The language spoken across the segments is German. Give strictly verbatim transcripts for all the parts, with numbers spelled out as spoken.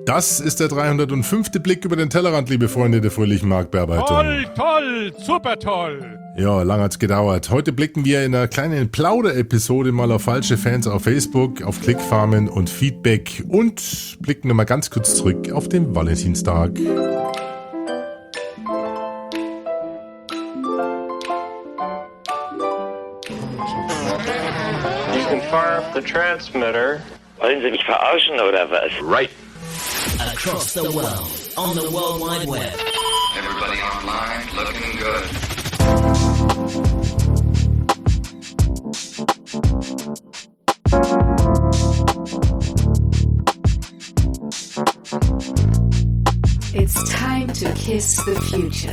Das ist der dreihundertfünfte Blick über den Tellerrand, liebe Freunde der fröhlichen Marktbearbeitung. Toll, toll, super toll. Ja, lang hat's gedauert. Heute blicken wir in einer kleinen Plauder-Episode mal auf falsche Fans auf Facebook, auf Klickfarmen und Feedback und blicken nochmal ganz kurz zurück auf den Valentinstag. You can fire up the transmitter. Wollen Sie mich verarschen oder was? Right. Across the world, on the World Wide Web. Everybody online looking good. It's time to kiss the future.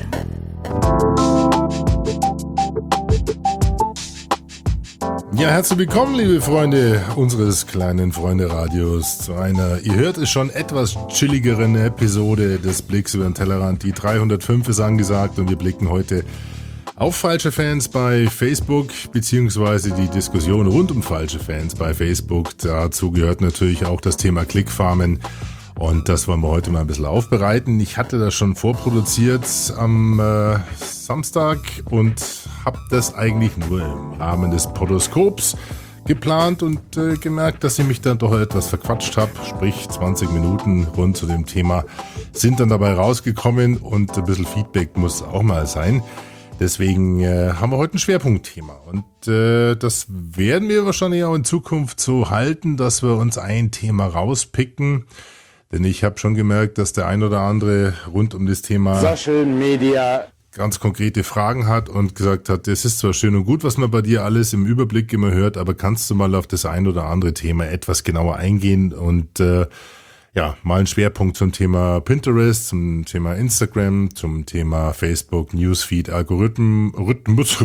Ja, herzlich willkommen, liebe Freunde unseres kleinen Freunde-Radios, zu einer, ihr hört es schon, etwas chilligeren Episode des Blicks über den Tellerrand. Die dreihundertfünf ist angesagt und wir blicken heute auf falsche Fans bei Facebook, beziehungsweise die Diskussion rund um falsche Fans bei Facebook. Dazu gehört natürlich auch das Thema Klickfarmen. Und das wollen wir heute mal ein bisschen aufbereiten. Ich hatte das schon vorproduziert am äh, Samstag und habe das eigentlich nur im Rahmen des Podoskops geplant und äh, gemerkt, dass ich mich dann doch etwas verquatscht habe. Sprich, zwanzig Minuten rund zu dem Thema sind dann dabei rausgekommen und ein bisschen Feedback muss auch mal sein. Deswegen äh, haben wir heute ein Schwerpunktthema und äh, das werden wir wahrscheinlich auch in Zukunft so halten, dass wir uns ein Thema rauspicken. Denn ich habe schon gemerkt, dass der ein oder andere rund um das Thema Social Media ganz konkrete Fragen hat und gesagt hat, es ist zwar schön und gut, was man bei dir alles im Überblick immer hört, aber kannst du mal auf das ein oder andere Thema etwas genauer eingehen und äh, ja, mal einen Schwerpunkt zum Thema Pinterest, zum Thema Instagram, zum Thema Facebook, Newsfeed, Algorithmen, Rhythmus,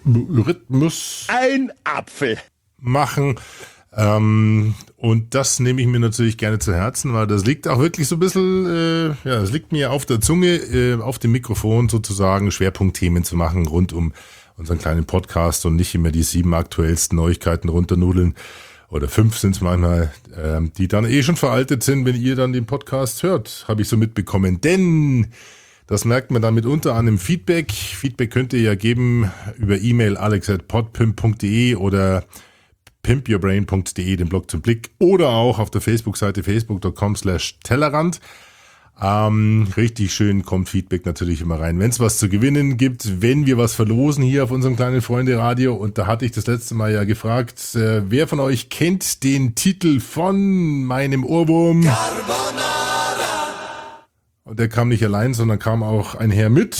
Rhythmus ein Apfel machen. Ähm, und das nehme ich mir natürlich gerne zu Herzen, weil das liegt auch wirklich so ein bisschen, äh, ja, es liegt mir auf der Zunge, äh, auf dem Mikrofon sozusagen Schwerpunktthemen zu machen rund um unseren kleinen Podcast und nicht immer die sieben aktuellsten Neuigkeiten runternudeln oder fünf sind es manchmal, äh, die dann eh schon veraltet sind, wenn ihr dann den Podcast hört, habe ich so mitbekommen, denn das merkt man dann mitunter an dem Feedback. Feedback könnt ihr ja geben über E-Mail alex at podpimp punkt de oder pimp your brain punkt de, den Blog zum Blick, oder auch auf der Facebook-Seite facebook punkt com slash Tellerrand. Ähm, richtig schön kommt Feedback natürlich immer rein. Wenn es was zu gewinnen gibt, wenn wir was verlosen hier auf unserem kleinen Freunde-Radio, und da hatte ich das letzte Mal ja gefragt, äh, wer von euch kennt den Titel von meinem Ohrwurm? Carbonara. Und der kam nicht allein, sondern kam auch einher mit...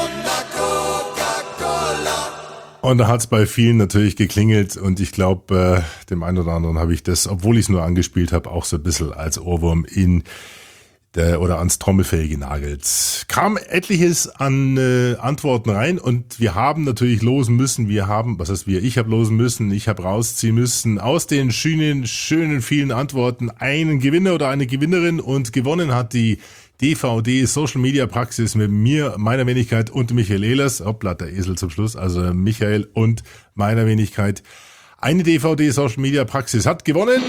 Und da hat es bei vielen natürlich geklingelt und ich glaube, äh, dem einen oder anderen habe ich das, obwohl ich es nur angespielt habe, auch so ein bisschen als Ohrwurm in der oder ans Trommelfell genagelt. Kam etliches an äh, Antworten rein und wir haben natürlich losen müssen, wir haben, was heißt wir, ich habe losen müssen, ich habe rausziehen müssen aus den schönen, schönen vielen Antworten einen Gewinner oder eine Gewinnerin und gewonnen hat die D V D Social Media Praxis mit mir, meiner Wenigkeit und Michael Ehlers. Hoppla, der Esel zum Schluss. Also Michael und meiner Wenigkeit. Eine D V D Social Media Praxis hat gewonnen.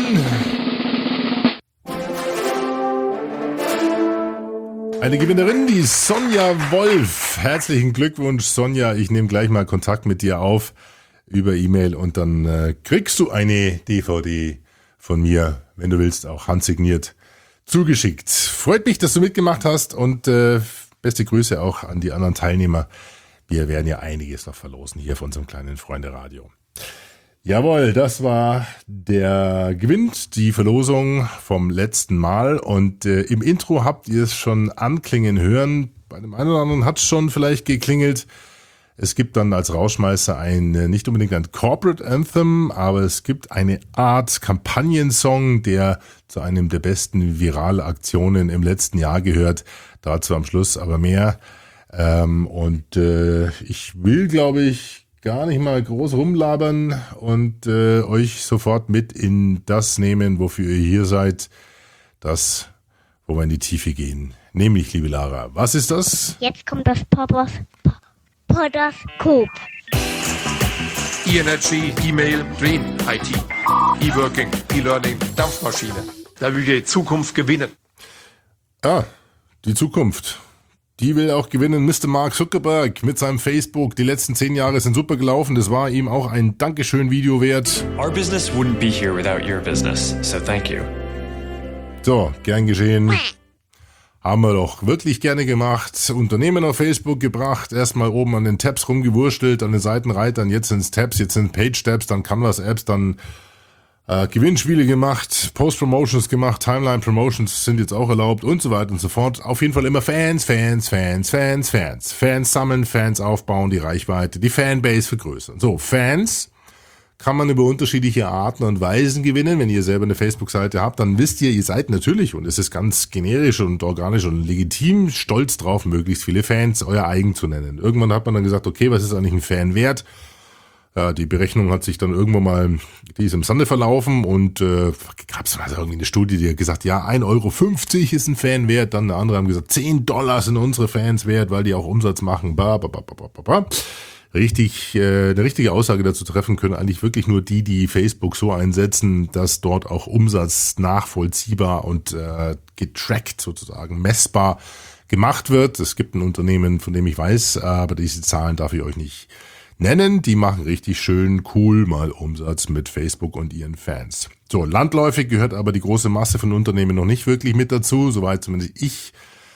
Eine Gewinnerin, die Sonja Wolf. Herzlichen Glückwunsch, Sonja. Ich nehme gleich mal Kontakt mit dir auf über E-Mail und dann äh, kriegst du eine D V D von mir, wenn du willst, auch handsigniert zugeschickt. Freut mich, dass du mitgemacht hast und äh, beste Grüße auch an die anderen Teilnehmer. Wir werden ja einiges noch verlosen hier auf unserem kleinen Freunde-Radio. Jawohl, das war der Gewinn, die Verlosung vom letzten Mal und äh, im Intro habt ihr es schon anklingen hören. Bei dem einen oder anderen hat es schon vielleicht geklingelt. Es gibt dann als Rausschmeißer ein, nicht unbedingt ein Corporate Anthem, aber es gibt eine Art Kampagnensong, der zu einem der besten Viralaktionen im letzten Jahr gehört. Dazu am Schluss aber mehr. Ähm, und äh, ich will, glaube ich, gar nicht mal groß rumlabern und äh, euch sofort mit in das nehmen, wofür ihr hier seid. Das, wo wir in die Tiefe gehen. Nämlich, liebe Lara, was ist das? Jetzt kommt das Podos... Podoskop. E-Energy, E-Mail, Dream, I T, E-Working, E-Learning, Dampfmaschine. Da will die Zukunft gewinnen. Ah, die Zukunft. Die will auch gewinnen. Mister Mark Zuckerberg mit seinem Facebook. Die letzten zehn Jahre sind super gelaufen. Das war ihm auch ein Dankeschön-Video wert. Our business wouldn't be here without your business, so thank you. So, gern geschehen. Haben wir doch wirklich gerne gemacht. Unternehmen auf Facebook gebracht. Erstmal oben an den Tabs rumgewurstelt, an den Seitenreitern. Jetzt sind's Tabs, jetzt sind Page-Tabs, dann Canvas-Apps, dann Äh, Gewinnspiele gemacht, Post-Promotions gemacht, Timeline-Promotions sind jetzt auch erlaubt und so weiter und so fort. Auf jeden Fall immer Fans, Fans, Fans, Fans, Fans. Fans sammeln, Fans aufbauen, die Reichweite, die Fanbase vergrößern. So, Fans kann man über unterschiedliche Arten und Weisen gewinnen. Wenn ihr selber eine Facebook-Seite habt, dann wisst ihr, ihr seid natürlich, und es ist ganz generisch und organisch und legitim, stolz drauf, möglichst viele Fans euer eigen zu nennen. Irgendwann hat man dann gesagt, okay, was ist eigentlich ein Fan wert? Ja, die Berechnung hat sich dann irgendwann mal, die ist im Sande verlaufen und äh, gab es also irgendwie eine Studie, die hat gesagt, ja, ein Euro fünfzig ist ein Fan wert, dann andere haben gesagt, zehn Dollar sind unsere Fans wert, weil die auch Umsatz machen, ba, ba, ba, ba, ba, ba. Richtig, äh, eine richtige Aussage dazu treffen können eigentlich wirklich nur die, die Facebook so einsetzen, dass dort auch Umsatz nachvollziehbar und äh, getrackt sozusagen, messbar gemacht wird. Es gibt ein Unternehmen, von dem ich weiß, aber diese Zahlen darf ich euch nicht nennen, die machen richtig schön cool mal Umsatz mit Facebook und ihren Fans. So, landläufig gehört aber die große Masse von Unternehmen noch nicht wirklich mit dazu, soweit zumindest ich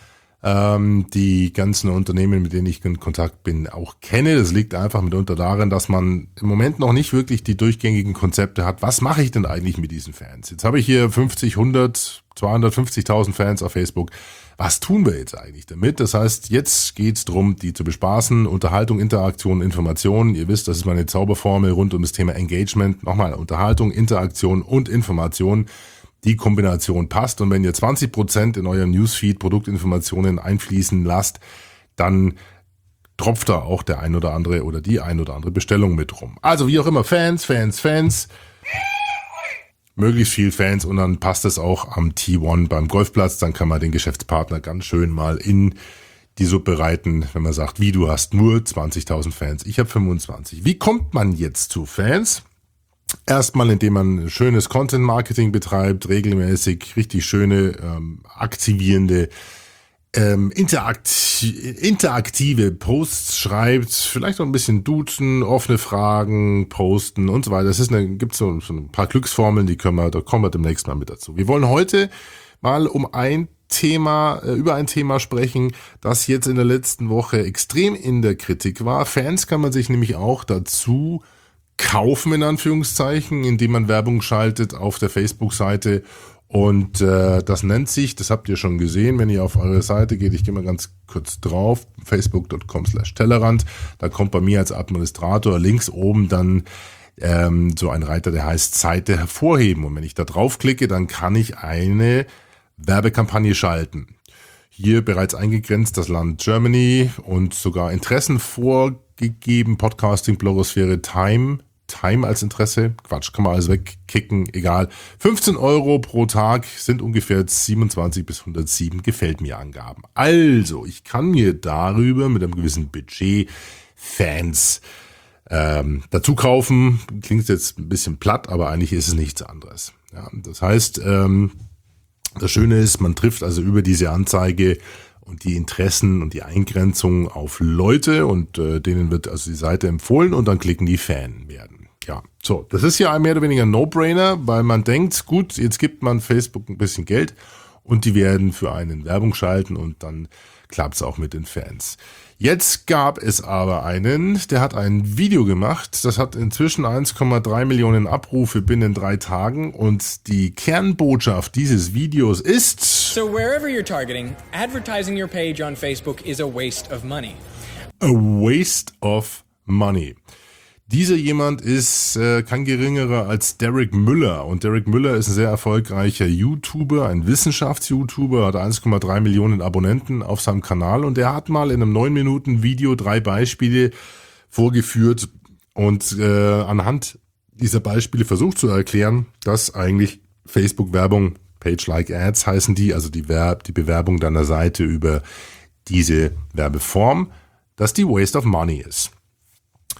ähm, die ganzen Unternehmen, mit denen ich in Kontakt bin, auch kenne. Das liegt einfach mitunter darin, dass man im Moment noch nicht wirklich die durchgängigen Konzepte hat. Was mache ich denn eigentlich mit diesen Fans? Jetzt habe ich hier fünfzig, hundert, zweihundertfünfzigtausend Fans auf Facebook. Was tun wir jetzt eigentlich damit? Das heißt, jetzt geht's drum, die zu bespaßen. Unterhaltung, Interaktion, Information. Ihr wisst, das ist meine Zauberformel rund um das Thema Engagement. Nochmal, Unterhaltung, Interaktion und Information. Die Kombination passt. Und wenn ihr zwanzig Prozent in euren Newsfeed Produktinformationen einfließen lasst, dann tropft da auch der ein oder andere oder die ein oder andere Bestellung mit rum. Also wie auch immer, Fans, Fans, Fans. Möglichst viel Fans und dann passt es auch am T eins beim Golfplatz. Dann kann man den Geschäftspartner ganz schön mal in die Suppe reiten, wenn man sagt, wie, du hast nur zwanzigtausend Fans, ich habe fünfundzwanzig. Wie kommt man jetzt zu Fans? Erstmal, indem man schönes Content-Marketing betreibt, regelmäßig richtig schöne, ähm, aktivierende, ähm, interakti- interaktive Posts schreibt, vielleicht auch ein bisschen duzen, offene Fragen posten und so weiter. Das ist eine, gibt's so, so ein paar Glücksformeln, die können wir, da kommen wir demnächst mal mit dazu. Wir wollen heute mal um ein Thema, äh, über ein Thema sprechen, das jetzt in der letzten Woche extrem in der Kritik war. Fans kann man sich nämlich auch dazu kaufen, in Anführungszeichen, indem man Werbung schaltet auf der Facebook-Seite. Und äh, das nennt sich, das habt ihr schon gesehen, wenn ihr auf eure Seite geht, ich gehe mal ganz kurz drauf, facebook punkt com slash Tellerrand, da kommt bei mir als Administrator links oben dann ähm, so ein Reiter, der heißt Seite hervorheben. Und wenn ich da draufklicke, dann kann ich eine Werbekampagne schalten. Hier bereits eingegrenzt das Land Germany und sogar Interessen vorgegeben, Podcasting, Blogosphäre, Time, Time als Interesse, Quatsch, kann man alles wegkicken, egal. fünfzehn Euro pro Tag sind ungefähr siebenundzwanzig bis hundertsieben gefällt mir Angaben. Also, ich kann mir darüber mit einem gewissen Budget Fans ähm, dazu kaufen. Klingt jetzt ein bisschen platt, aber eigentlich ist es nichts anderes. Ja, das heißt, ähm, das Schöne ist, man trifft also über diese Anzeige und die Interessen und die Eingrenzung auf Leute und äh, denen wird also die Seite empfohlen und dann klicken die Fan werden. Ja, so, das ist ja mehr oder weniger ein No-Brainer, weil man denkt, gut, jetzt gibt man Facebook ein bisschen Geld und die werden für einen Werbung schalten und dann klappt es auch mit den Fans. Jetzt gab es aber einen, der hat ein Video gemacht, das hat inzwischen eins Komma drei Millionen Abrufe binnen drei Tagen und die Kernbotschaft dieses Videos ist: So wherever you're targeting, advertising your page on Facebook is a waste of money. A waste of money. Dieser jemand ist äh, kein geringerer als Derek Müller. Und Derek Müller ist ein sehr erfolgreicher YouTuber, ein Wissenschafts-YouTuber, hat eins Komma drei Millionen Abonnenten auf seinem Kanal. Und er hat mal in einem neun Minuten Video drei Beispiele vorgeführt und äh, anhand dieser Beispiele versucht zu erklären, dass eigentlich Facebook-Werbung, Page-like-Ads heißen die, also die, Verb, die Bewerbung deiner Seite über diese Werbeform, dass die Waste of Money ist.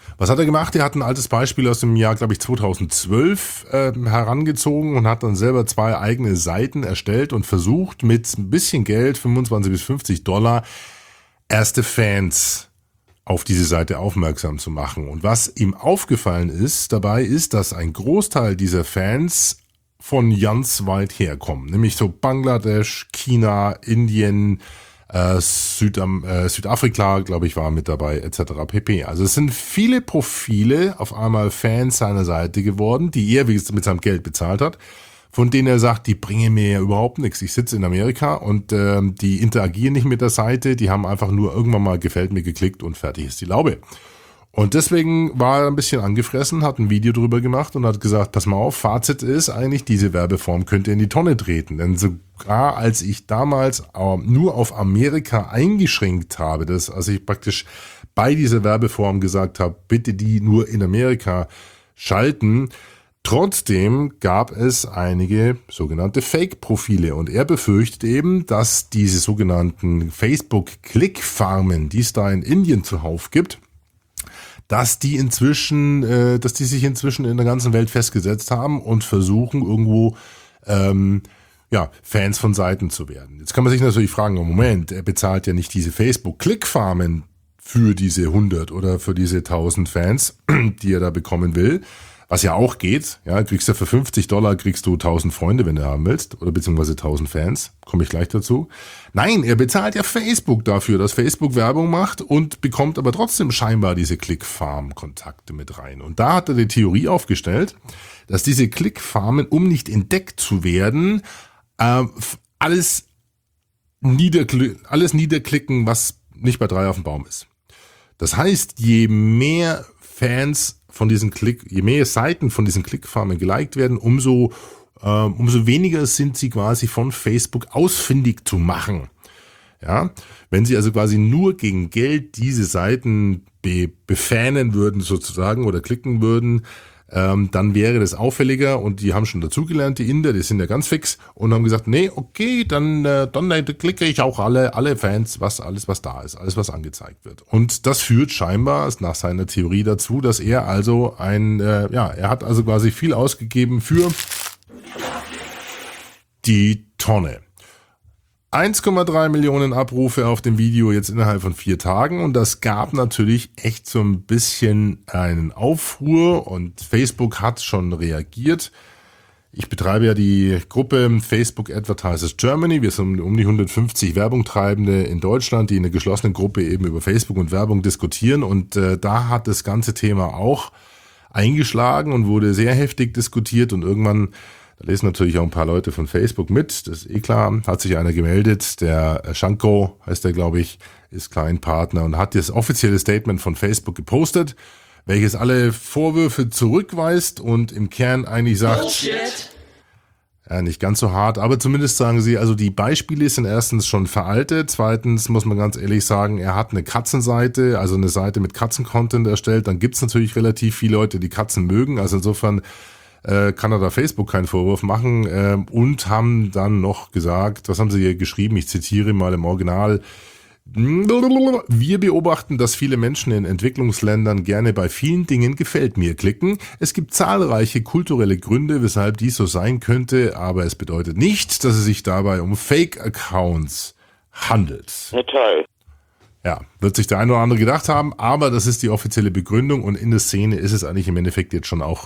Was hat er gemacht? Er hat ein altes Beispiel aus dem Jahr, glaube ich, zweitausendzwölf äh, herangezogen und hat dann selber zwei eigene Seiten erstellt und versucht mit ein bisschen Geld, fünfundzwanzig bis fünfzig Dollar, erste Fans auf diese Seite aufmerksam zu machen. Und was ihm aufgefallen ist dabei, ist, dass ein Großteil dieser Fans von ganz weit herkommen. Nämlich so Bangladesch, China, Indien, äh, Südam, äh, Südafrika, glaube ich, war mit dabei, et cetera pp. Also es sind viele Profile auf einmal Fans seiner Seite geworden, die er, wie gesagt, mit seinem Geld bezahlt hat, von denen er sagt, die bringen mir ja überhaupt nichts. Ich sitze in Amerika und ähm, die interagieren nicht mit der Seite, die haben einfach nur irgendwann mal gefällt mir geklickt und fertig ist die Laube. Und deswegen war er ein bisschen angefressen, hat ein Video drüber gemacht und hat gesagt, pass mal auf, Fazit ist eigentlich, diese Werbeform könnte in die Tonne treten. Denn sogar als ich damals äh, nur auf Amerika eingeschränkt habe, dass also ich praktisch bei dieser Werbeform gesagt habe, bitte die nur in Amerika schalten, trotzdem gab es einige sogenannte Fake-Profile und er befürchtet eben, dass diese sogenannten Facebook-Klickfarmen, die es da in Indien zuhauf gibt, dass die inzwischen, äh, dass die sich inzwischen in der ganzen Welt festgesetzt haben und versuchen irgendwo ähm, ja Fans von Seiten zu werden. Jetzt kann man sich natürlich fragen, oh Moment, er bezahlt ja nicht diese Facebook-Klickfarmen für diese hundert oder für diese tausend Fans, die er da bekommen will. Was ja auch geht, ja, kriegst du für fünfzig Dollar kriegst du tausend Freunde, wenn du haben willst, oder beziehungsweise tausend Fans, komme ich gleich dazu. Nein, er bezahlt ja Facebook dafür, dass Facebook Werbung macht und bekommt aber trotzdem scheinbar diese Clickfarm-Kontakte mit rein. Und da hat er die Theorie aufgestellt, dass diese Clickfarmen, um nicht entdeckt zu werden, äh, alles, niederkl- alles niederklicken, was nicht bei drei auf dem Baum ist. Das heißt, je mehr Fans von diesen Klick, je mehr Seiten von diesen Klickfarmen geliked werden, umso, äh, umso weniger sind sie quasi von Facebook ausfindig zu machen. Ja, wenn sie also quasi nur gegen Geld diese Seiten be, befanen würden sozusagen oder klicken würden, ähm, dann wäre das auffälliger und die haben schon dazugelernt, die Inder, die sind ja ganz fix und haben gesagt, nee, okay, dann, äh, dann äh, klicke ich auch alle, alle Fans, was, alles was da ist, alles was angezeigt wird. Und das führt scheinbar nach seiner Theorie dazu, dass er also ein, äh, ja, er hat also quasi viel ausgegeben für die Tonne. eins Komma drei Millionen Abrufe auf dem Video jetzt innerhalb von vier Tagen und das gab natürlich echt so ein bisschen einen Aufruhr und Facebook hat schon reagiert. Ich betreibe ja die Gruppe Facebook Advertisers Germany. Wir sind um die hundertfünfzig Werbungtreibende in Deutschland, die in einer geschlossenen Gruppe eben über Facebook und Werbung diskutieren und äh, da hat das ganze Thema auch eingeschlagen und wurde sehr heftig diskutiert und irgendwann, da lesen natürlich auch ein paar Leute von Facebook mit, das ist eh klar, hat sich einer gemeldet, der Shanko heißt der, glaube ich, ist Kleinpartner und hat das offizielle Statement von Facebook gepostet, welches alle Vorwürfe zurückweist und im Kern eigentlich sagt, Bullshit. Ja, nicht ganz so hart, aber zumindest sagen sie, also die Beispiele sind erstens schon veraltet, zweitens muss man ganz ehrlich sagen, er hat eine Katzenseite, also eine Seite mit Katzen-Content erstellt, dann gibt's natürlich relativ viele Leute, die Katzen mögen, also insofern kann er da Facebook keinen Vorwurf machen äh, und haben dann noch gesagt, was haben sie hier geschrieben, ich zitiere mal im Original, wir beobachten, dass viele Menschen in Entwicklungsländern gerne bei vielen Dingen gefällt mir klicken. Es gibt zahlreiche kulturelle Gründe, weshalb dies so sein könnte, aber es bedeutet nicht, dass es sich dabei um Fake-Accounts handelt. Ja, toll. Ja, wird sich der eine oder andere gedacht haben, aber das ist die offizielle Begründung und in der Szene ist es eigentlich im Endeffekt jetzt schon auch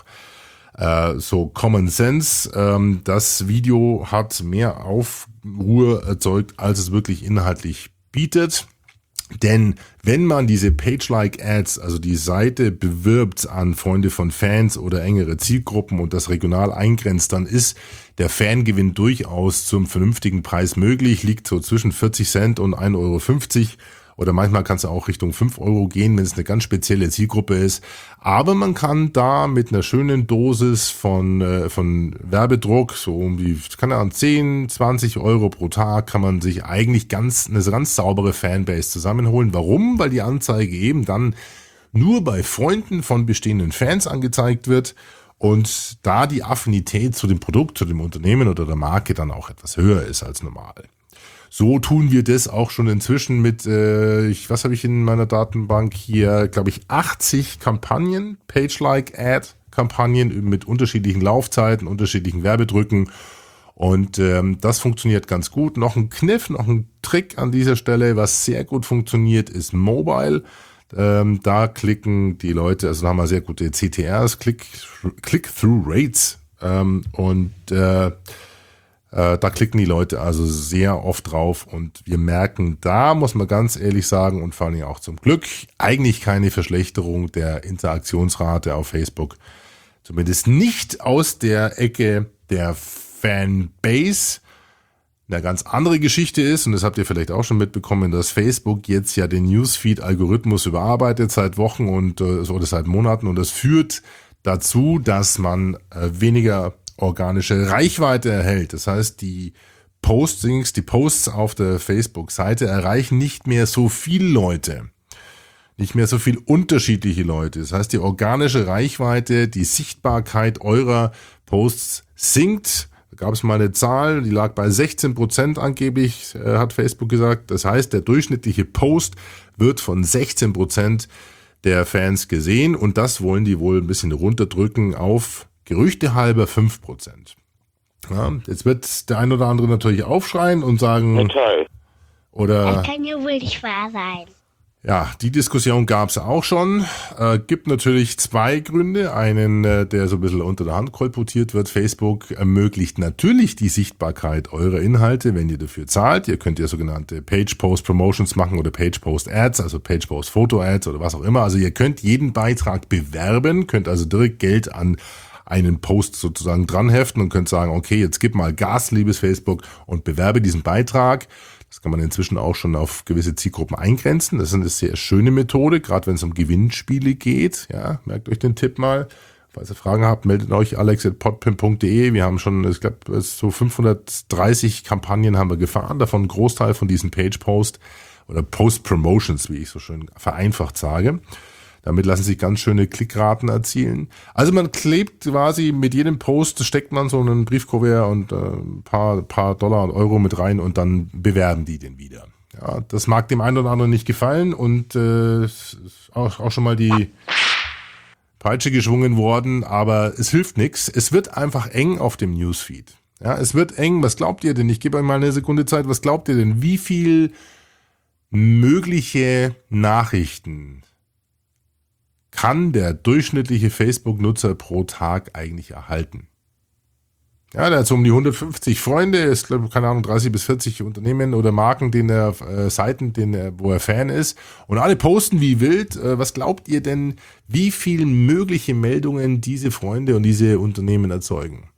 so Common Sense. Ähm, das Video hat mehr Aufruhr erzeugt, als es wirklich inhaltlich bietet. Denn wenn man diese Page-Like-Ads, also die Seite bewirbt an Freunde von Fans oder engere Zielgruppen und das regional eingrenzt, dann ist der Fangewinn durchaus zum vernünftigen Preis möglich, liegt so zwischen vierzig Cent und ein Euro fünfzig. Oder manchmal kannst du auch Richtung fünf Euro gehen, wenn es eine ganz spezielle Zielgruppe ist. Aber man kann da mit einer schönen Dosis von äh, von Werbedruck, so um die, keine Ahnung, zehn, zwanzig Euro pro Tag, kann man sich eigentlich ganz eine ganz saubere Fanbase zusammenholen. Warum? Weil die Anzeige eben dann nur bei Freunden von bestehenden Fans angezeigt wird und da die Affinität zu dem Produkt, zu dem Unternehmen oder der Marke dann auch etwas höher ist als normal. So tun wir das auch schon inzwischen mit, äh, ich, was habe ich in meiner Datenbank hier, glaube ich, achtzig Kampagnen, Page-Like-Ad-Kampagnen mit unterschiedlichen Laufzeiten, unterschiedlichen Werbedrücken. Und ähm, das funktioniert ganz gut. Noch ein Kniff, noch ein Trick an dieser Stelle, was sehr gut funktioniert, ist Mobile. Ähm, da klicken die Leute, also da haben wir sehr gute C T Rs, Click, Click-Through-Rates. Ähm, und äh, äh, da klicken die Leute also sehr oft drauf. Und wir merken, da muss man ganz ehrlich sagen, und vor allem auch zum Glück, eigentlich keine Verschlechterung der Interaktionsrate auf Facebook. Zumindest nicht aus der Ecke der Fanbase. Eine ganz andere Geschichte ist, und das habt ihr vielleicht auch schon mitbekommen, dass Facebook jetzt ja den Newsfeed-Algorithmus überarbeitet seit Wochen und äh, oder seit Monaten, und das führt dazu, dass man äh, weniger organische Reichweite erhält. Das heißt, die Postings, die Posts auf der Facebook-Seite erreichen nicht mehr so viele Leute. Nicht mehr so viel unterschiedliche Leute. Das heißt, die organische Reichweite, die Sichtbarkeit eurer Posts sinkt. Da gab es mal eine Zahl, die lag bei sechzehn Prozent angeblich, äh, hat Facebook gesagt. Das heißt, der durchschnittliche Post wird von sechzehn Prozent der Fans gesehen, und das wollen die wohl ein bisschen runterdrücken auf gerüchtehalber fünf Prozent. Ja, jetzt wird der ein oder andere natürlich aufschreien und sagen, Na toll. oder Das kann ja wohl nicht wahr sein. ja, die Diskussion gab es auch schon. Äh, gibt natürlich zwei Gründe. Einen, äh, der so ein bisschen unter der Hand kolportiert wird. Facebook ermöglicht natürlich die Sichtbarkeit eurer Inhalte, wenn ihr dafür zahlt. Ihr könnt ja sogenannte Page-Post-Promotions machen oder Page-Post-Ads, also Page-Post-Photo-Ads oder was auch immer. Also ihr könnt jeden Beitrag bewerben, könnt also direkt Geld an einen Post sozusagen dranheften und könnt sagen, okay, jetzt gib mal Gas, liebes Facebook, und bewerbe diesen Beitrag. Das kann man inzwischen auch schon auf gewisse Zielgruppen eingrenzen. Das ist eine sehr schöne Methode, gerade wenn es um Gewinnspiele geht. Ja, merkt euch den Tipp mal. Falls ihr Fragen habt, meldet euch alex at podpimp punkt de. Wir haben schon, ich glaube, so fünfhundertdreißig Kampagnen haben wir gefahren, davon ein Großteil von diesen Page-Post oder Post-Promotions, wie ich so schön vereinfacht sage. Damit lassen sich ganz schöne Klickraten erzielen. Also man klebt quasi mit jedem Post, steckt man so einen Briefkuvert und äh, ein paar, paar Dollar und Euro mit rein, und dann bewerben die den wieder. Ja, das mag dem einen oder anderen nicht gefallen, und äh, ist auch, auch schon mal die Peitsche geschwungen worden, aber es hilft nichts. Es wird einfach eng auf dem Newsfeed. Ja, es wird eng. Was glaubt ihr denn? Ich gebe euch mal eine Sekunde Zeit. Was glaubt ihr denn? Wie viel mögliche Nachrichten kann der durchschnittliche Facebook-Nutzer pro Tag eigentlich erhalten? Ja, der hat so um die hundertfünfzig Freunde, ist, glaube ich, keine Ahnung, dreißig bis vierzig Unternehmen oder Marken, denen er, äh, Seiten, denen er, wo er Fan ist. Und alle posten wie wild. Äh, was glaubt ihr denn, wie viel mögliche Meldungen diese Freunde und diese Unternehmen erzeugen?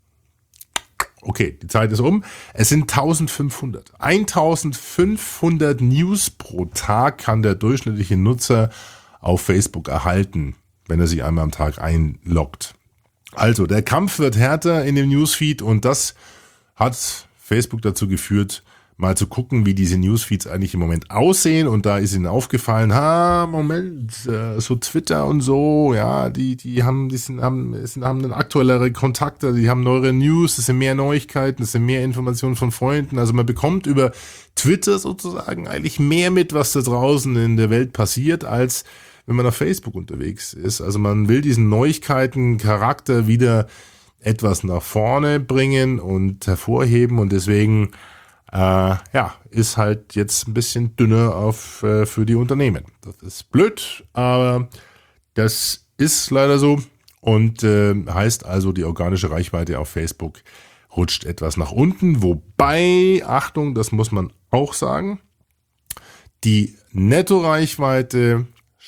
Okay, die Zeit ist um. Es sind eintausendfünfhundert. eintausendfünfhundert News pro Tag kann der durchschnittliche Nutzer auf Facebook erhalten, wenn er sich einmal am Tag einloggt. Also, der Kampf wird härter in dem Newsfeed, und das hat Facebook dazu geführt, mal zu gucken, wie diese Newsfeeds eigentlich im Moment aussehen. Und da ist ihnen aufgefallen, ha, Moment, so Twitter und so, ja, die, die haben, die sind, haben, sind, haben dann aktuellere Kontakte, die haben neuere News, es sind mehr Neuigkeiten, es sind mehr Informationen von Freunden. Also man bekommt über Twitter sozusagen eigentlich mehr mit, was da draußen in der Welt passiert, als wenn man auf Facebook unterwegs ist. Also man will diesen Neuigkeiten-Charakter wieder etwas nach vorne bringen und hervorheben, und deswegen äh, ja, ist halt jetzt ein bisschen dünner auf äh, für die Unternehmen. Das ist blöd, aber das ist leider so, und äh, heißt also, die organische Reichweite auf Facebook rutscht etwas nach unten, wobei, Achtung, das muss man auch sagen, die Nettoreichweite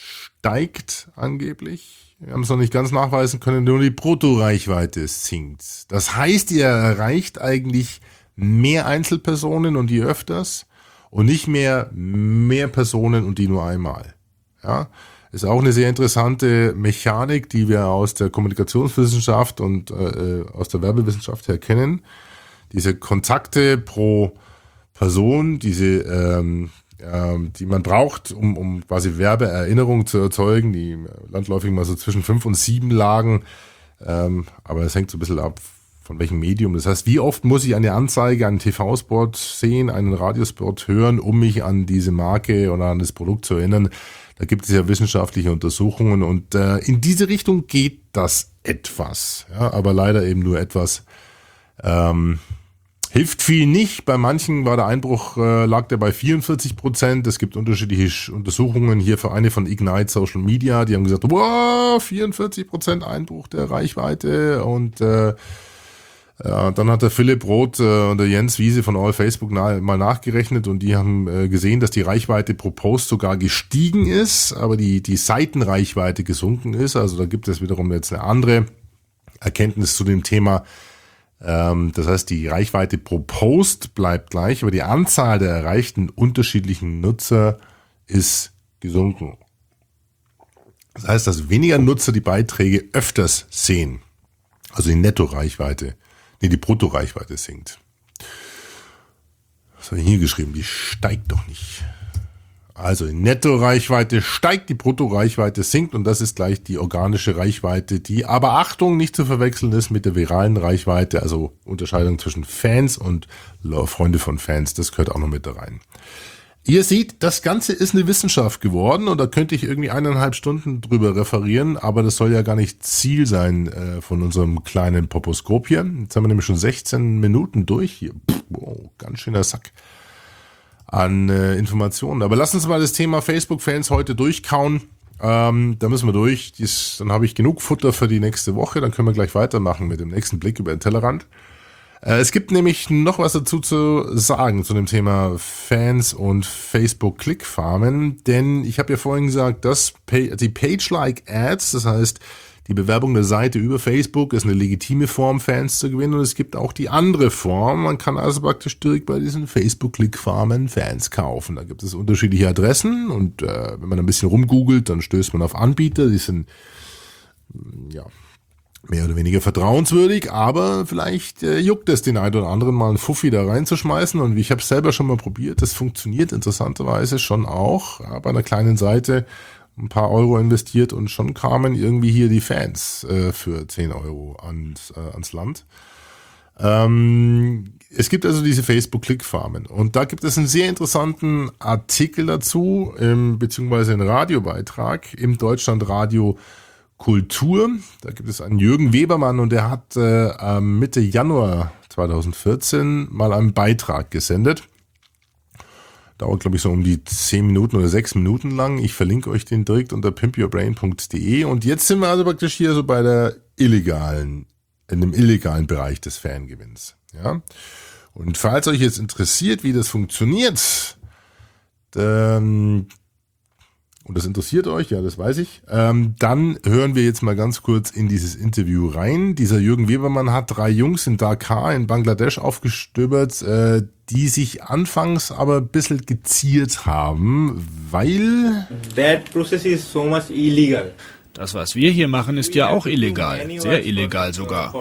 steigt angeblich. Wir haben es noch nicht ganz nachweisen können, nur die Bruttoreichweite sinkt. Das heißt, ihr erreicht eigentlich mehr Einzelpersonen und die öfters, und nicht mehr mehr Personen und die nur einmal. Ja, ist auch eine sehr interessante Mechanik, die wir aus der Kommunikationswissenschaft und äh, aus der Werbewissenschaft her kennen. Diese Kontakte pro Person, diese ähm, die man braucht, um, um quasi Werbeerinnerungen zu erzeugen, die landläufig mal so zwischen fünf und sieben lagen. Ähm, aber es hängt so ein bisschen ab von welchem Medium. Das heißt, wie oft muss ich eine Anzeige, einen T V-Spot sehen, einen Radiospot hören, um mich an diese Marke oder an das Produkt zu erinnern. Da gibt es ja wissenschaftliche Untersuchungen und äh, in diese Richtung geht das etwas, ja, aber leider eben nur etwas. Ähm, hilft viel nicht. Bei manchen war der Einbruch, äh, lag der bei vierundvierzig Prozent. Es gibt unterschiedliche Untersuchungen hier für eine von Ignite Social Media. Die haben gesagt, wow, vierundvierzig Prozent Einbruch der Reichweite und äh, ja, dann hat der Philipp Roth äh, und der Jens Wiese von All Facebook na, mal nachgerechnet und die haben äh, gesehen, dass die Reichweite pro Post sogar gestiegen ist, aber die die Seitenreichweite gesunken ist. Also da gibt es wiederum jetzt eine andere Erkenntnis zu dem Thema. Ähm, das heißt, die Reichweite pro Post bleibt gleich, aber die Anzahl der erreichten unterschiedlichen Nutzer ist gesunken. Das heißt, dass weniger Nutzer die Beiträge öfters sehen. Also die Netto-Reichweite. Nee, die Brutto-Reichweite sinkt. Was habe ich hier geschrieben? Die steigt doch nicht. Also die Netto-Reichweite steigt, die Brutto-Reichweite sinkt und das ist gleich die organische Reichweite, die aber Achtung nicht zu verwechseln ist mit der viralen Reichweite, also Unterscheidung zwischen Fans und Freunde von Fans, das gehört auch noch mit da rein. Ihr seht, das Ganze ist eine Wissenschaft geworden und da könnte ich irgendwie eineinhalb Stunden drüber referieren, aber das soll ja gar nicht Ziel sein äh, von unserem kleinen Poposkop hier. Jetzt haben wir nämlich schon sechzehn Minuten durch hier. Pff, wow, ganz schöner Sack an äh, Informationen. Aber lass uns mal das Thema Facebook-Fans heute durchkauen. Ähm, da müssen wir durch. Dies, dann habe ich genug Futter für die nächste Woche. Dann können wir gleich weitermachen mit dem nächsten Blick über den Tellerrand. Es gibt nämlich noch was dazu zu sagen zu dem Thema Fans und Facebook-Clickfarmen, denn ich habe ja vorhin gesagt, dass die Page-Like-Ads, das heißt die Bewerbung der Seite über Facebook, ist eine legitime Form, Fans zu gewinnen und es gibt auch die andere Form, man kann also praktisch direkt bei diesen Facebook-Clickfarmen Fans kaufen. Da gibt es unterschiedliche Adressen und äh, wenn man ein bisschen rumgoogelt, dann stößt man auf Anbieter, die sind ja mehr oder weniger vertrauenswürdig, aber vielleicht äh, juckt es den einen oder anderen mal einen Fuffi da reinzuschmeißen und wie ich habe es selber schon mal probiert, das funktioniert interessanterweise schon auch, ja, bei einer kleinen Seite ein paar Euro investiert und schon kamen irgendwie hier die Fans äh, für zehn Euro ans, äh, ans Land. Ähm, es gibt also diese Facebook-Click-Farmen und da gibt es einen sehr interessanten Artikel dazu, ähm, beziehungsweise einen Radiobeitrag im Deutschlandradio Kultur. Da gibt es einen Jürgen Webermann und der hat äh, Mitte Januar zweitausendvierzehn mal einen Beitrag gesendet. Dauert, glaube ich, so um die zehn Minuten oder sechs Minuten lang. Ich verlinke euch den direkt unter pimp your brain punkt de und jetzt sind wir also praktisch hier so bei der illegalen, in dem illegalen Bereich des Fangewinns. Ja? Und falls euch jetzt interessiert, wie das funktioniert, dann und das interessiert euch, ja, das weiß ich, ähm, dann hören wir jetzt mal ganz kurz in dieses Interview rein. Dieser Jürgen Webermann hat drei Jungs in Dhaka in Bangladesch aufgestöbert, äh, die sich anfangs aber ein bisschen geziert haben, weil... That process is so much illegal. Das, was wir hier machen, ist ja auch illegal, sehr illegal sogar.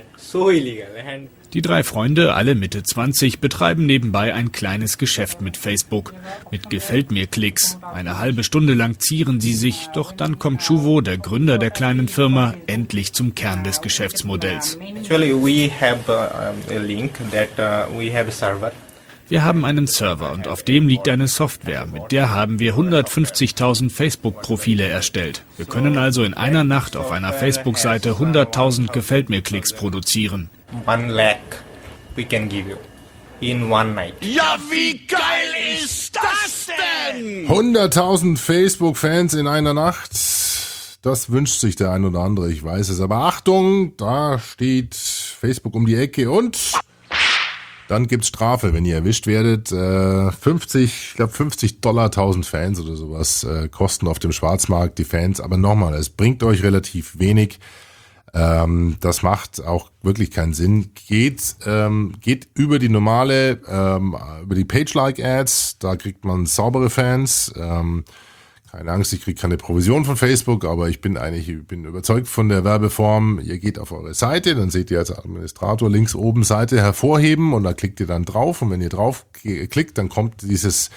Die drei Freunde, alle Mitte zwanzig, betreiben nebenbei ein kleines Geschäft mit Facebook, mit Gefällt-mir-Klicks. Eine halbe Stunde lang zieren sie sich, doch dann kommt Shuvo, der Gründer der kleinen Firma, endlich zum Kern des Geschäftsmodells. Actually, we have a link that we have a server. Wir haben einen Server und auf dem liegt eine Software. Mit der haben wir hundertfünfzigtausend Facebook-Profile erstellt. Wir können also in einer Nacht auf einer Facebook-Seite hunderttausend Gefällt-mir-Klicks produzieren. One lakh we can give you in one night. Ja, wie geil ist das denn? hunderttausend Facebook-Fans in einer Nacht. Das wünscht sich der ein oder andere, ich weiß es. Aber Achtung, da steht Facebook um die Ecke und... Dann gibt's Strafe, wenn ihr erwischt werdet. Äh, fünfzig, ich glaube fünfzig Dollar, tausend Fans oder sowas äh, kosten auf dem Schwarzmarkt die Fans. Aber nochmal, es bringt euch relativ wenig. Ähm, das macht auch wirklich keinen Sinn. Geht, ähm, geht über die normale, ähm, über die Page-Like-Ads. Da kriegt man saubere Fans. Ähm, Keine Angst, ich kriege keine Provision von Facebook, aber ich bin eigentlich ich bin überzeugt von der Werbeform. Ihr geht auf eure Seite, dann seht ihr als Administrator links oben Seite hervorheben und da klickt ihr dann drauf und wenn ihr drauf klickt, dann kommt dieses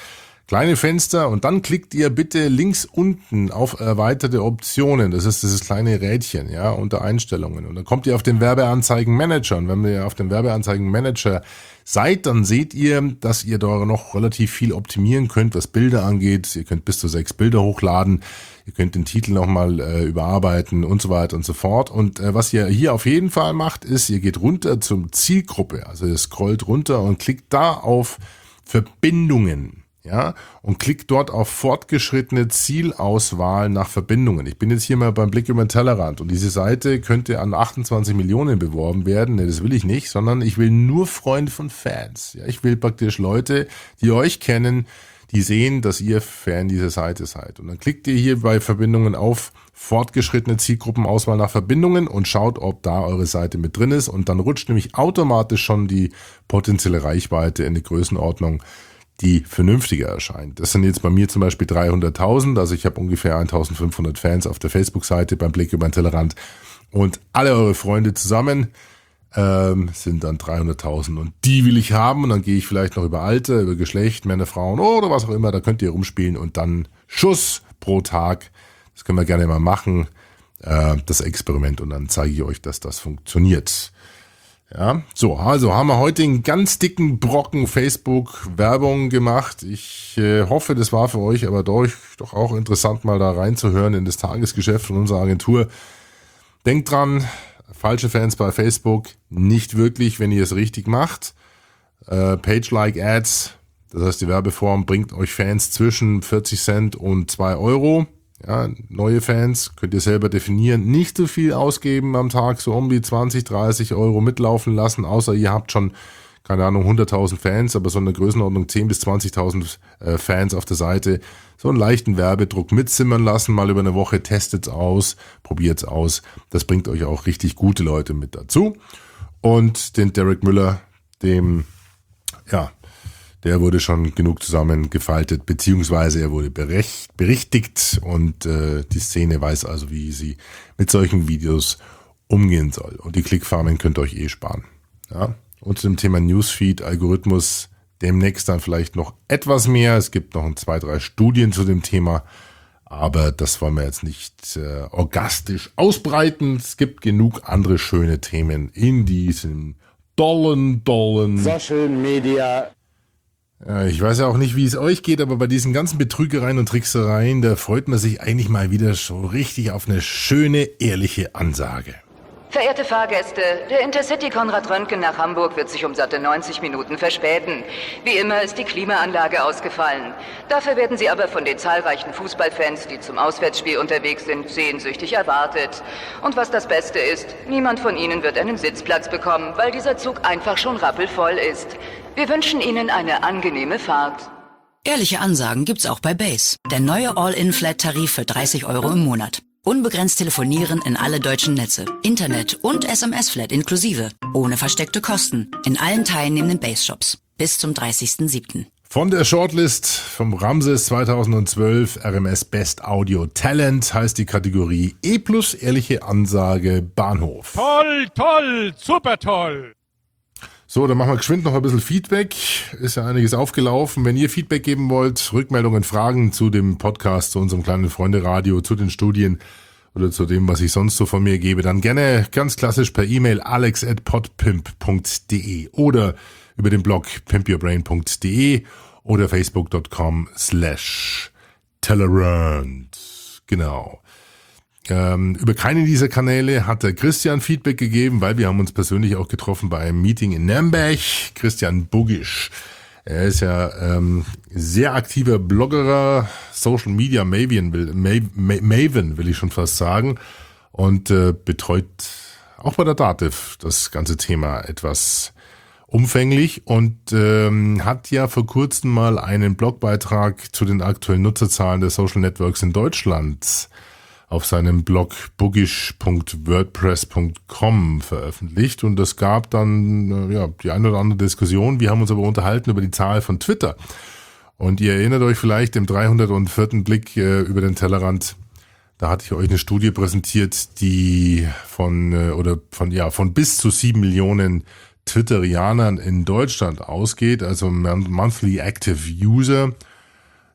kleine Fenster und dann klickt ihr bitte links unten auf erweiterte Optionen. Das ist dieses kleine Rädchen, ja, unter Einstellungen. Und dann kommt ihr auf den Werbeanzeigenmanager. Und wenn ihr auf dem Werbeanzeigenmanager seid, dann seht ihr, dass ihr da noch relativ viel optimieren könnt, was Bilder angeht. Ihr könnt bis zu sechs Bilder hochladen. Ihr könnt den Titel nochmal äh, überarbeiten und so weiter und so fort. Und äh, was ihr hier auf jeden Fall macht, ist, ihr geht runter zum Zielgruppe. Also ihr scrollt runter und klickt da auf Verbindungen. Ja, und klickt dort auf fortgeschrittene Zielauswahl nach Verbindungen. Ich bin jetzt hier mal beim Blick über den Tellerrand und diese Seite könnte an achtundzwanzig Millionen beworben werden. Ne, das will ich nicht, sondern ich will nur Freunde von Fans. Ja, ich will praktisch Leute, die euch kennen, die sehen, dass ihr Fan dieser Seite seid. Und dann klickt ihr hier bei Verbindungen auf fortgeschrittene Zielgruppenauswahl nach Verbindungen und schaut, ob da eure Seite mit drin ist. Und dann rutscht nämlich automatisch schon die potenzielle Reichweite in die Größenordnung, die vernünftiger erscheint. Das sind jetzt bei mir zum Beispiel dreihunderttausend, also ich habe ungefähr eintausendfünfhundert Fans auf der Facebook-Seite beim Blick über den Tellerrand und alle eure Freunde zusammen ähm, sind dann dreihunderttausend und die will ich haben und dann gehe ich vielleicht noch über Alter, über Geschlecht, Männer, Frauen oder was auch immer, da könnt ihr rumspielen und dann Schuss pro Tag, das können wir gerne mal machen, äh, das Experiment und dann zeige ich euch, dass das funktioniert. Ja, so, also haben wir heute einen ganz dicken Brocken Facebook-Werbung gemacht. Ich äh, hoffe, das war für euch aber durch, doch auch interessant, mal da reinzuhören in das Tagesgeschäft von unserer Agentur. Denkt dran, falsche Fans bei Facebook, nicht wirklich, wenn ihr es richtig macht. Äh, Page-like-Ads, das heißt die Werbeform bringt euch Fans zwischen vierzig Cent und zwei Euro. Ja, neue Fans könnt ihr selber definieren. Nicht so viel ausgeben am Tag, so um die zwanzig, dreißig Euro mitlaufen lassen, außer ihr habt schon, keine Ahnung, hunderttausend Fans, aber so eine Größenordnung zehn bis zwanzigtausend äh, Fans auf der Seite. So einen leichten Werbedruck mitsimmern lassen, mal über eine Woche, testet's aus, probiert's aus. Das bringt euch auch richtig gute Leute mit dazu. Und den Derek Müller, dem, ja, der wurde schon genug zusammengefaltet, beziehungsweise er wurde berecht, berichtigt und äh, die Szene weiß also, wie sie mit solchen Videos umgehen soll. Und die Klickfarmen könnt ihr euch eh sparen. Ja? Und zu dem Thema Newsfeed, Algorithmus, demnächst dann vielleicht noch etwas mehr. Es gibt noch ein, zwei, drei Studien zu dem Thema, aber das wollen wir jetzt nicht äh, orgastisch ausbreiten. Es gibt genug andere schöne Themen in diesem dollen, dollen Social Media. Ich weiß ja auch nicht, wie es euch geht, aber bei diesen ganzen Betrügereien und Tricksereien, da freut man sich eigentlich mal wieder so richtig auf eine schöne, ehrliche Ansage. Verehrte Fahrgäste, der Intercity Konrad Röntgen nach Hamburg wird sich um satte neunzig Minuten verspäten. Wie immer ist die Klimaanlage ausgefallen. Dafür werden Sie aber von den zahlreichen Fußballfans, die zum Auswärtsspiel unterwegs sind, sehnsüchtig erwartet. Und was das Beste ist, niemand von Ihnen wird einen Sitzplatz bekommen, weil dieser Zug einfach schon rappelvoll ist. Wir wünschen Ihnen eine angenehme Fahrt. Ehrliche Ansagen gibt's auch bei Base. Der neue All-In-Flat-Tarif für dreißig Euro im Monat. Unbegrenzt telefonieren in alle deutschen Netze. Internet und S M S-Flat inklusive. Ohne versteckte Kosten. In allen teilnehmenden Base-Shops. Bis zum dreißigsten siebten Von der Shortlist vom Ramses zweitausendzwölf R M S Best Audio Talent heißt die Kategorie E plus ehrliche Ansage Bahnhof. Toll, toll, super toll. So, dann machen wir geschwind noch ein bisschen Feedback. Ist ja einiges aufgelaufen. Wenn ihr Feedback geben wollt, Rückmeldungen, Fragen zu dem Podcast, zu unserem kleinen Freunde-Radio, zu den Studien oder zu dem, was ich sonst so von mir gebe, dann gerne ganz klassisch per E-Mail alex at podpimp punkt de oder über den Blog pimp your brain punkt de oder facebook punkt com slash Tellerrand. Genau. Ähm, über keinen dieser Kanäle hat der Christian Feedback gegeben, weil wir haben uns persönlich auch getroffen bei einem Meeting in Nürnberg. Christian Bugisch. Er ist ja ähm, sehr aktiver Bloggerer, Social Media Maven will, Maven will ich schon fast sagen und äh, betreut auch bei der Dativ das ganze Thema etwas umfänglich und ähm, hat ja vor kurzem mal einen Blogbeitrag zu den aktuellen Nutzerzahlen der Social Networks in Deutschland auf seinem Blog bugisch punkt wordpress punkt com veröffentlicht und es gab dann ja die eine oder andere Diskussion. Wir haben uns aber unterhalten über die Zahl von Twitter und ihr erinnert euch vielleicht im dreihundertvierten Blick äh, über den Tellerrand. Da hatte ich euch eine Studie präsentiert, die von äh, oder von ja von bis zu sieben Millionen Twitterianern in Deutschland ausgeht, also Monthly Active User.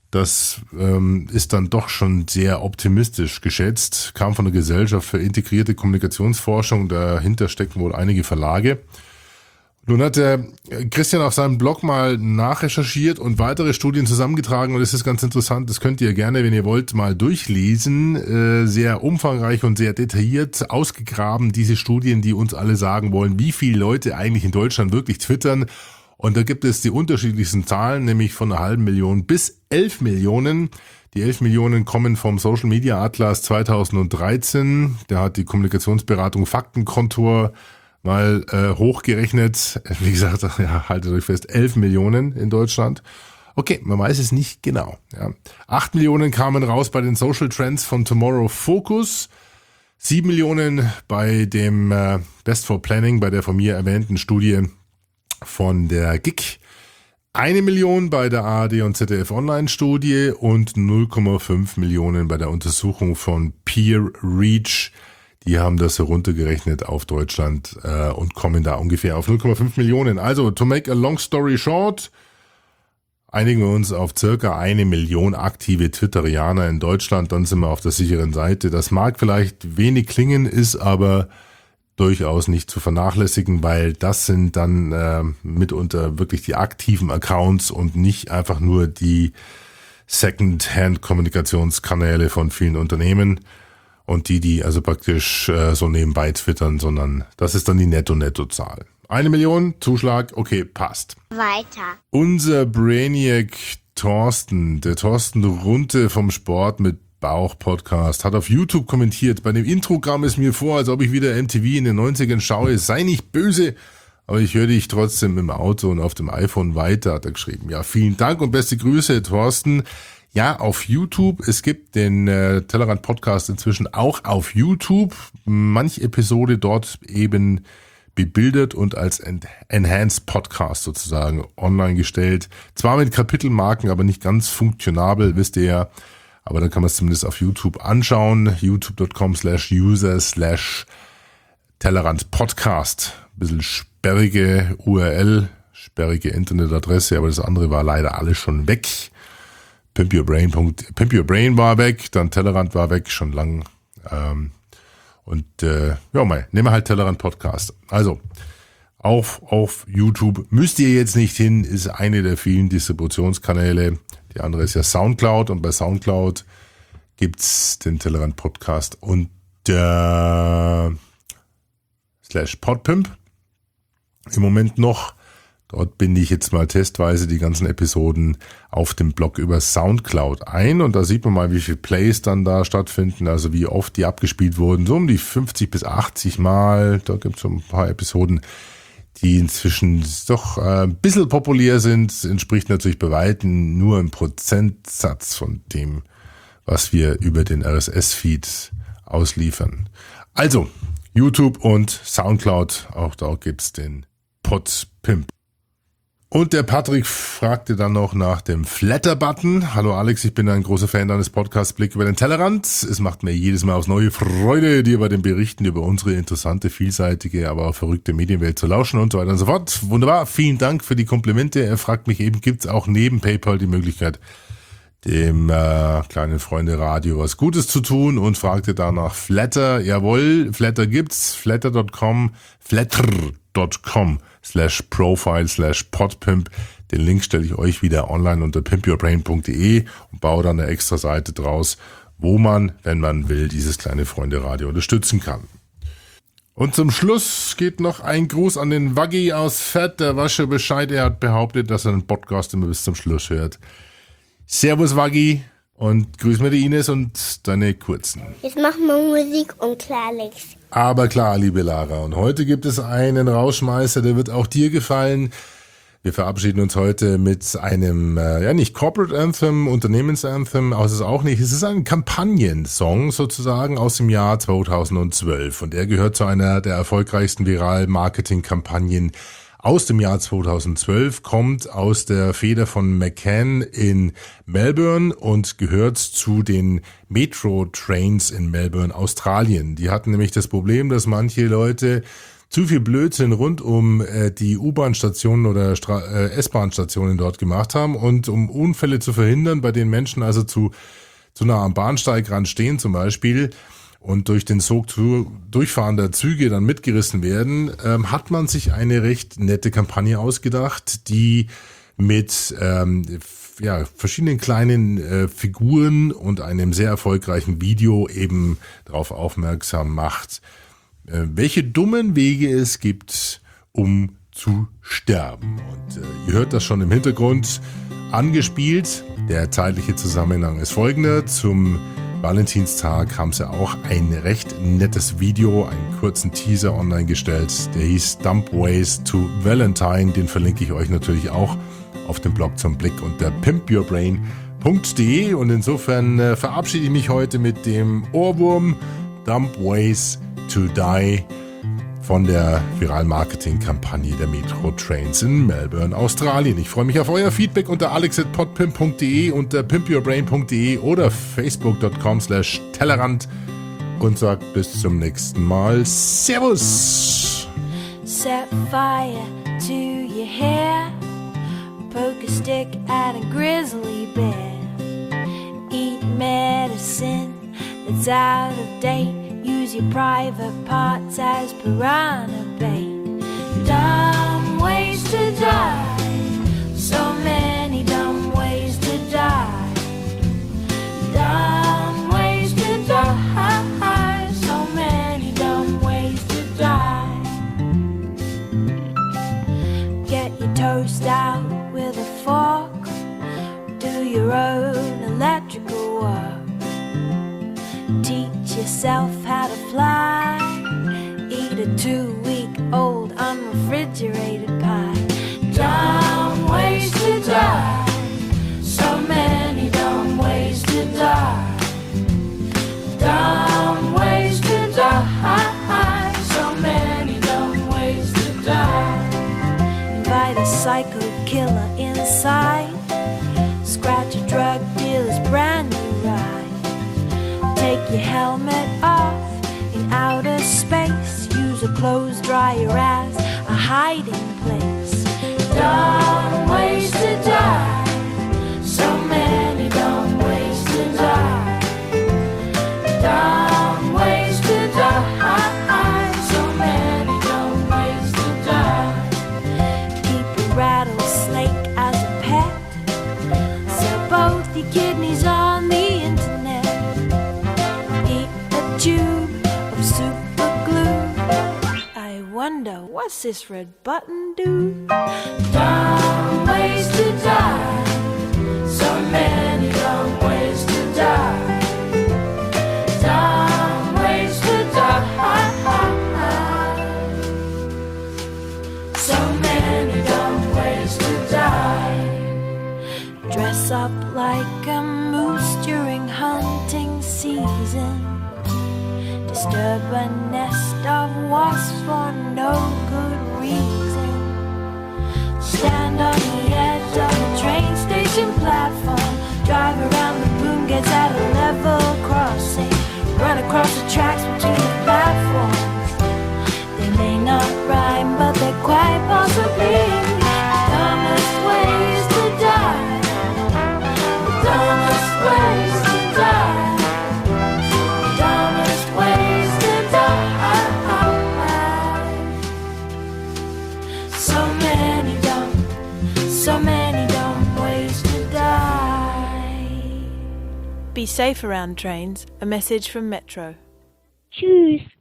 Das ähm, ist dann doch schon sehr optimistisch geschätzt, kam von der Gesellschaft für integrierte Kommunikationsforschung, dahinter stecken wohl einige Verlage. Nun hat der Christian auf seinem Blog mal nachrecherchiert und weitere Studien zusammengetragen und es ist ganz interessant, das könnt ihr gerne, wenn ihr wollt, mal durchlesen. Äh, sehr umfangreich und sehr detailliert ausgegraben, diese Studien, die uns alle sagen wollen, wie viele Leute eigentlich in Deutschland wirklich twittern. Und da gibt es die unterschiedlichsten Zahlen, nämlich von einer halben Million bis elf Millionen. Die elf Millionen kommen vom Social Media Atlas zweitausenddreizehn. Der hat die Kommunikationsberatung Faktenkontor mal äh, hochgerechnet. Wie gesagt, ja, haltet euch fest, elf Millionen in Deutschland. Okay, man weiß es nicht genau. Ja. acht Millionen kamen raus bei den Social Trends von Tomorrow Focus. sieben Millionen bei dem äh, Best for Planning, bei der von mir erwähnten Studie von der G I C. Eine Million bei der A R D und Z D F Online-Studie und null Komma fünf Millionen bei der Untersuchung von Peer Reach. Die haben das heruntergerechnet auf Deutschland äh, und kommen da ungefähr auf null Komma fünf Millionen. Also, to make a long story short, einigen wir uns auf circa eine Million aktive Twitterianer in Deutschland, dann sind wir auf der sicheren Seite. Das mag vielleicht wenig klingen, ist aber durchaus nicht zu vernachlässigen, weil das sind dann äh, mitunter wirklich die aktiven Accounts und nicht einfach nur die Second-Hand-Kommunikationskanäle von vielen Unternehmen. Und die, die also praktisch äh, so nebenbei twittern, sondern das ist dann die Netto-Netto-Zahl. Eine Million, Zuschlag, okay, passt. Weiter. Unser Brainiac Thorsten, der Thorsten Runte vom Sport mit Bauch-Podcast, hat auf YouTube kommentiert. Bei dem Intro kam es mir vor, als ob ich wieder M T V in den neunzigern schaue. Sei nicht böse, aber ich höre dich trotzdem im Auto und auf dem iPhone weiter, hat er geschrieben. Ja, vielen Dank und beste Grüße, Thorsten. Ja, auf YouTube. Es gibt den äh, Tellerrand Podcast inzwischen auch auf YouTube. Manch Episode dort eben bebildert und als Enhanced Podcast sozusagen online gestellt. Zwar mit Kapitelmarken, aber nicht ganz funktionabel, wisst ihr ja. Aber da kann man es zumindest auf YouTube anschauen. youtube.com slash user slash Tellerrand Podcast. Bisschen sperrige U R L, sperrige Internetadresse, aber das andere war leider alles schon weg. Pimp Your Brain. Pimp Your Brain war weg, dann Tellerrand war weg, schon lang. Ähm, und äh, ja, mal, nehmen wir halt Tellerrand Podcast. Also, auf, auf YouTube müsst ihr jetzt nicht hin, ist eine der vielen Distributionskanäle. Die andere ist ja Soundcloud und bei Soundcloud gibt's den Tellerrand Podcast und äh, slash Podpimp. Im Moment noch. Dort binde ich jetzt mal testweise die ganzen Episoden auf dem Blog über Soundcloud ein und da sieht man mal, wie viele Plays dann da stattfinden, also wie oft die abgespielt wurden, so um die fünfzig bis achtzig Mal. Da gibt es so ein paar Episoden, die inzwischen doch äh, ein bisschen populär sind, entspricht natürlich bei weitem nur ein Prozentsatz von dem, was wir über den R S S-Feed ausliefern. Also, YouTube und Soundcloud, auch da gibt's den Podpimp. Und der Patrick fragte dann noch nach dem Flatter-Button. Hallo Alex, ich bin ein großer Fan deines Podcasts Blick über den Tellerrand. Es macht mir jedes Mal aufs Neue Freude, dir bei den Berichten über unsere interessante, vielseitige, aber auch verrückte Medienwelt zu lauschen und so weiter und so fort. Wunderbar, vielen Dank für die Komplimente. Er fragt mich eben, gibt es auch neben PayPal die Möglichkeit, dem äh, kleinen Freunde Radio was Gutes zu tun und fragte danach Flatter. Jawohl, Flatter gibt's, flatter Punkt com, flatter Punkt com slash profile slash podpimp. Den Link stelle ich euch wieder online unter pimp your brain Punkt de und baue dann eine extra Seite draus, wo man, wenn man will, dieses kleine Freunde Radio unterstützen kann. Und zum Schluss geht noch ein Gruß an den Waggi aus Fett, der weiß schon Bescheid. Er hat behauptet, dass er den Podcast immer bis zum Schluss hört. Servus Waggi und grüß mir die Ines und deine Kurzen. Jetzt machen wir Musik und klar, Alex. Aber klar, liebe Lara. Und heute gibt es einen Rausschmeißer, der wird auch dir gefallen. Wir verabschieden uns heute mit einem, äh, ja nicht Corporate Anthem, Unternehmensanthem, aber es ist auch nicht. Es ist ein Kampagnensong sozusagen aus dem Jahr zweitausendzwölf. Und er gehört zu einer der erfolgreichsten Viral-Marketing-Kampagnen aus dem Jahr zweitausendzwölf, kommt aus der Feder von McCann in Melbourne und gehört zu den Metro Trains in Melbourne, Australien. Die hatten nämlich das Problem, dass manche Leute zu viel Blödsinn rund um äh, die U-Bahn-Stationen oder Stra- äh, S-Bahn-Stationen dort gemacht haben und um Unfälle zu verhindern, bei denen Menschen also zu, zu nah am Bahnsteigrand stehen zum Beispiel und durch den Sog zu, durchfahrender Züge dann mitgerissen werden, ähm, hat man sich eine recht nette Kampagne ausgedacht, die mit ähm, ja, verschiedenen kleinen äh, Figuren und einem sehr erfolgreichen Video eben darauf aufmerksam macht, äh, welche dummen Wege es gibt, um zu sterben. Und äh, ihr hört das schon im Hintergrund angespielt. Der zeitliche Zusammenhang ist folgender. Zum Valentinstag haben sie auch ein recht nettes Video, einen kurzen Teaser online gestellt. Der hieß Dumb Ways to Valentine. Den verlinke ich euch natürlich auch auf dem Blog zum Blick unter pimp your brain punkt de. Und insofern äh, verabschiede ich mich heute mit dem Ohrwurm Dumb Ways to Die von der Viral-Marketing-Kampagne der Metro Trains in Melbourne, Australien. Ich freue mich auf euer Feedback unter alex at podpimp punkt de, unter pimp your brain punkt de oder facebook dot com slash tellerrand und sagt bis zum nächsten Mal. Servus! Set fire to your hair, poke a stick at a grizzly bear, eat medicine that's out of date, use your private parts as piranha bait. Dumb ways to die, so many dumb ways to die. Dumb ways to die, so many dumb ways to die. Get your toast out with a fork, do your own electrical work. Teach yourself how to fly, eat a two-week-old unrefrigerated pie. Dumb ways to die, so many dumb ways to die. Dumb ways to die, so many dumb ways to die. Invite a psycho killer inside, scratch a drug dealer's brand new ride. Take your helmet off in outer space, use a clothes dryer as a hiding place. Dumb ways to die, so many dumb ways to die. Dumb ways to die, so many dumb ways to die. Keep a rattlesnake as a pet, sell both your kidneys on the internet. Eat a tube of super glue. I wonder, what's this red button do? Dumb ways to die, so many dumb ways to die. Dumb ways to die, so many dumb ways to die. Dress up like a moose during hunting season, disturb a nest of wasps for no good reason. Stand on the edge of a train station platform, drive around the boom gates at a level crossing, run across the tracks between the platforms. They may not rhyme, but they're quite possibly the dumbest ways to die. The dumbest ways to die. The dumbest ways to die. So many dumb, so many dumb ways to die. Be safe around trains. A message from Metro. Tschüss.